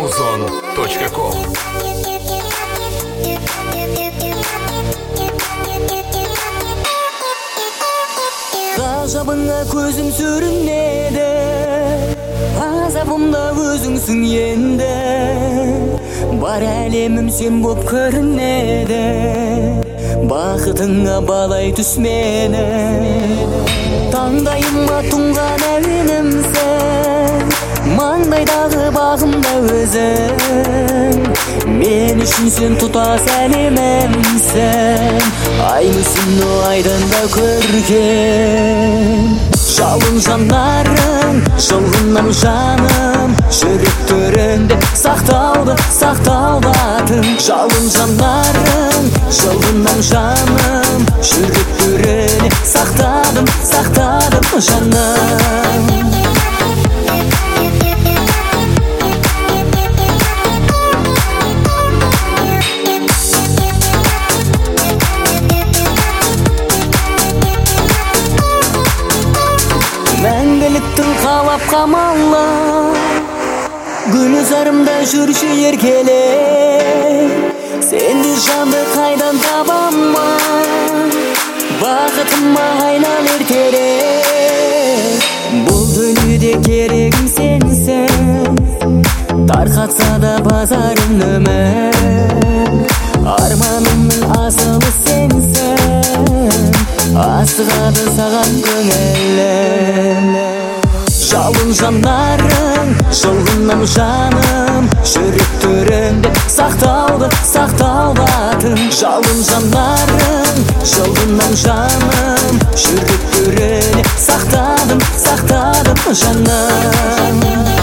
Muzon.com. Gazabına gözüm sürünmedi, azabımda özüngsün yende. Бар әлемім сен боп көрінеді, бақытыңа балай түс мені. Таңдайыма тұнған әуенім сен, маңдайдағы бағымда өзің. Мен үшін сен тұтас әлемімсің, ай мүсіні айдында көрген. Жалын жанарың, жылынам жаным, жүректеріңде сақталатын. Жалын жанарың, жылынам жаным, жүректеріңде сақтадым жаным. Мәңгіліктің қалап қамалы, гүлзарымда жүрші еркелей. Сенде жанды қайдан табама, бақытыма айнал ертерек. Бұл дүниеде керегім сенсің, тарқатса да базарым өмір. Арманымның асылы сенсің, асығады саған көңілім. Жалын жанарың, жылынам жаным, жүректеріңде сақталатын. Жалын жанарың, жылынам жаным, жүректеріңде сақтадым жаным.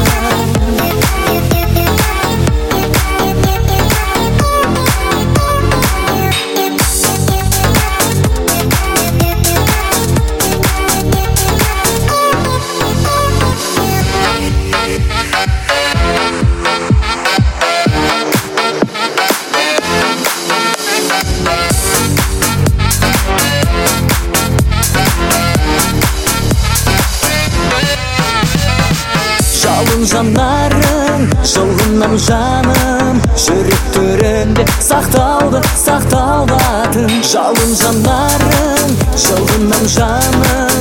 Жалын жанарың, жылынам жаным, жүректеріңде сақталатын. Жалын жанарың, жылынам жаным,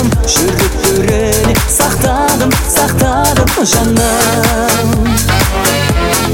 жүректеріңде сақтадым жаным.